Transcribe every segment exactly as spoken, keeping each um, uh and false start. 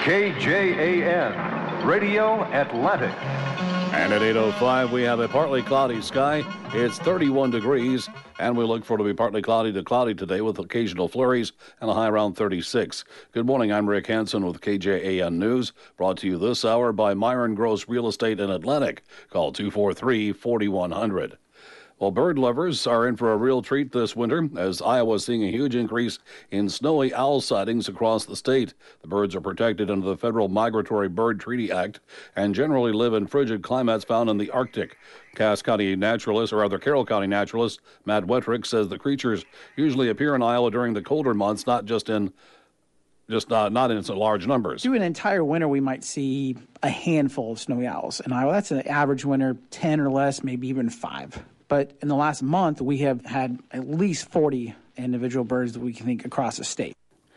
K J A N, Radio Atlantic. And at eight oh five, we have a partly cloudy sky. It's thirty-one degrees, and we look for it to be partly cloudy to cloudy today with occasional flurries and a high around thirty-six. Good morning, I'm Rick Hansen with K J A N News, brought to you this hour by Myron Gross Real Estate in Atlantic. Call two four three, four one zero zero. Well, bird lovers are in for a real treat this winter as Iowa is seeing a huge increase in snowy owl sightings across the state. The birds are protected under the Federal Migratory Bird Treaty Act and generally live in frigid climates found in the Arctic. Cass County naturalist, or rather Carroll County naturalist, Matt Wettrick says the creatures usually appear in Iowa during the colder months, not just in just not, not in large numbers. Through an entire winter, we might see a handful of snowy owls in Iowa. That's an average winter, ten or less, maybe even five. But in the last month, we have had at least forty individual birds that we can think across the state.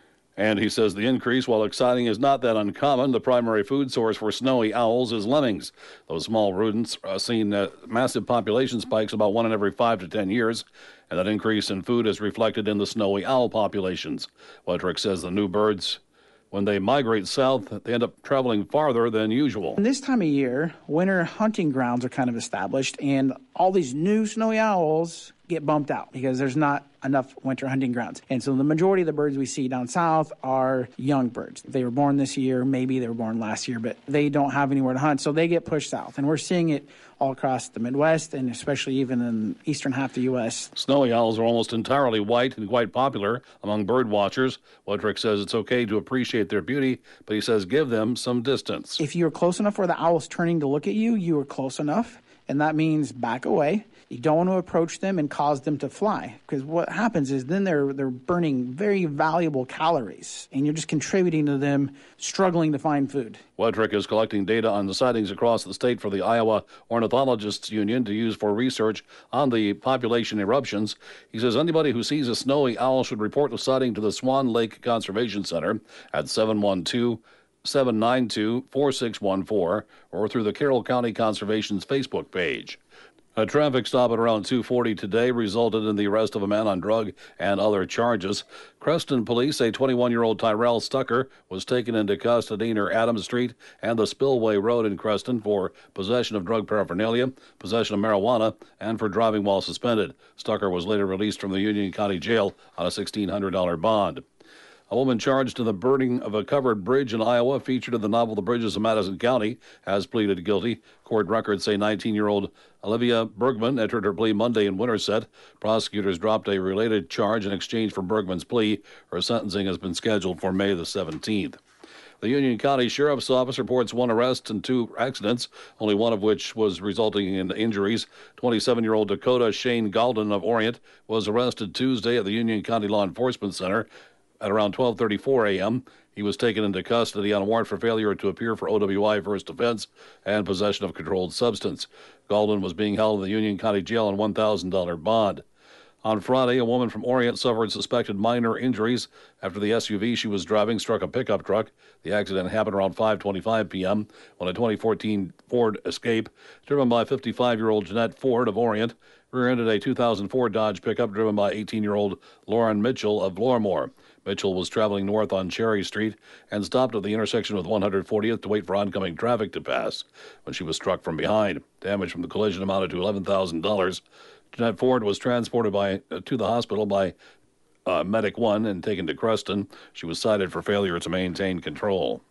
And he says the increase, while exciting, is not that uncommon. The primary food source for snowy owls is lemmings. Those small rodents are seen uh, massive population spikes about one in every five to ten years, and that increase in food is reflected in the snowy owl populations. Wettrick says the new birds, when they migrate south, they end up traveling farther than usual. And this time of year, winter hunting grounds are kind of established, and all these new snowy owls get bumped out because there's not enough winter hunting grounds. And so the majority of the birds we see down south are young birds. They were born this year, maybe they were born last year, but they don't have anywhere to hunt, so they get pushed south. And we're seeing it all across the Midwest and especially even in the eastern half of the U S. Snowy owls are almost entirely white and quite popular among bird watchers. Wettrick says it's okay to appreciate their beauty, but he says give them some distance. If you're close enough where the owl's turning to look at you, you are close enough, and that means back away. You don't want to approach them and cause them to fly, because what happens is then they're they're burning very valuable calories, and you're just contributing to them struggling to find food. Wettrick is collecting data on the sightings across the state for the Iowa Ornithologists Union to use for research on the population eruptions. He says anybody who sees a snowy owl should report the sighting to the Swan Lake Conservation Center at seven one two, seven nine two, four six one four or through the Carroll County Conservation's Facebook page. A traffic stop at around two forty today resulted in the arrest of a man on drug and other charges. Creston police say twenty-one-year-old Tyrell Stucker was taken into custody near Adams Street and the Spillway Road in Creston for possession of drug paraphernalia, possession of marijuana, and for driving while suspended. Stucker was later released from the Union County Jail on a sixteen hundred dollars bond. A woman charged in the burning of a covered bridge in Iowa, featured in the novel The Bridges of Madison County, has pleaded guilty. Court records say nineteen-year-old Olivia Bergman entered her plea Monday in Winterset. Prosecutors dropped a related charge in exchange for Bergman's plea. Her sentencing has been scheduled for May the seventeenth. The Union County Sheriff's Office reports one arrest and two accidents, only one of which was resulting in injuries. twenty-seven-year-old Dakota Shane Galden of Orient was arrested Tuesday at the Union County Law Enforcement Center at around twelve thirty-four a.m. He was taken into custody on a warrant for failure to appear for O W I first offense and possession of controlled substance. Galden was being held in the Union County Jail on one thousand dollars bond. On Friday, a woman from Orient suffered suspected minor injuries after the S U V she was driving struck a pickup truck. The accident happened around five twenty-five p.m. when a twenty fourteen Ford Escape, driven by fifty-five-year-old Jeanette Ford of Orient, rear-ended a two thousand four Dodge pickup driven by eighteen-year-old Lauren Mitchell of Lormore. Mitchell was traveling north on Cherry Street and stopped at the intersection with one hundred fortieth to wait for oncoming traffic to pass when she was struck from behind. Damage from the collision amounted to eleven thousand dollars. Jeanette Ford was transported by uh, to the hospital by uh, Medic One and taken to Creston. She was cited for failure to maintain control.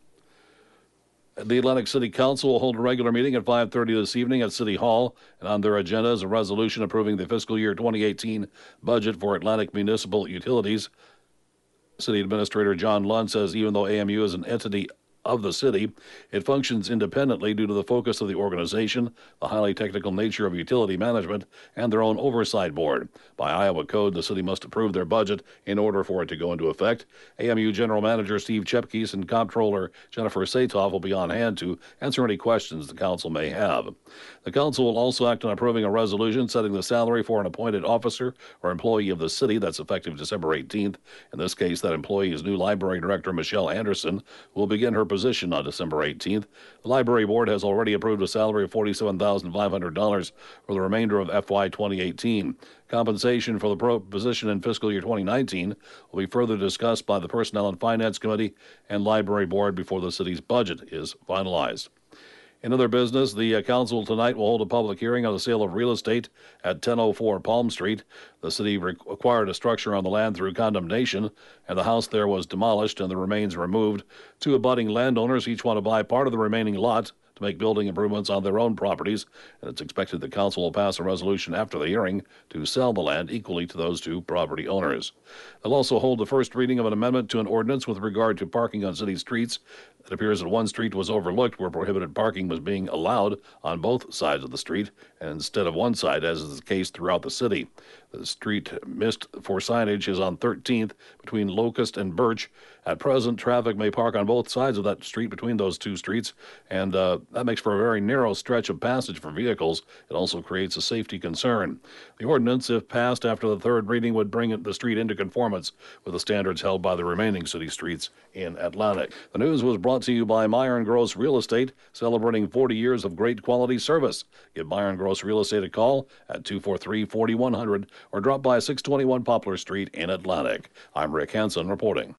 The Atlantic City Council will hold a regular meeting at five thirty this evening at City Hall, and on their agenda is a resolution approving the fiscal year twenty eighteen budget for Atlantic Municipal Utilities. City Administrator John Lund says even though A M U is an entity of the city, it functions independently due to the focus of the organization, the highly technical nature of utility management, and their own oversight board. By Iowa code, the city must approve their budget in order for it to go into effect. A M U General Manager Steve Chepkes and Comptroller Jennifer Satoff will be on hand to answer any questions the council may have. The council will also act on approving a resolution setting the salary for an appointed officer or employee of the city that's effective December eighteenth. In this case, that employee is new library director Michelle Anderson, who will begin her position acquisition on December eighteenth. The Library Board has already approved a salary of forty-seven thousand five hundred dollars for the remainder of F Y twenty eighteen. Compensation for the pro position in fiscal year twenty nineteen will be further discussed by the Personnel and Finance Committee and Library Board before the city's budget is finalized. In other business, the uh, council tonight will hold a public hearing on the sale of real estate at ten oh four Palm Street. The city re- acquired a structure on the land through condemnation, and the house there was demolished and the remains removed. Two abutting landowners each want to buy part of the remaining lot to make building improvements on their own properties, and it's expected the council will pass a resolution after the hearing to sell the land equally to those two property owners. They'll also hold the first reading of an amendment to an ordinance with regard to parking on city streets. It appears that one street was overlooked where prohibited parking was being allowed on both sides of the street, and instead of one side, as is the case throughout the city. The street missed for signage is on thirteenth between Locust and Birch. At present, traffic may park on both sides of that street between those two streets, and uh, that makes for a very narrow stretch of passage for vehicles. It also creates a safety concern. The ordinance, if passed after the third reading, would bring the street into conformance with the standards held by the remaining city streets in Atlantic. The news was brought to you by Meyer and Gross Real Estate, celebrating forty years of great quality service. Give Meyer and Gross Real Estate a call at two four three, four one zero zero or drop by six twenty-one Poplar Street in Atlantic. I'm Rick Hansen reporting.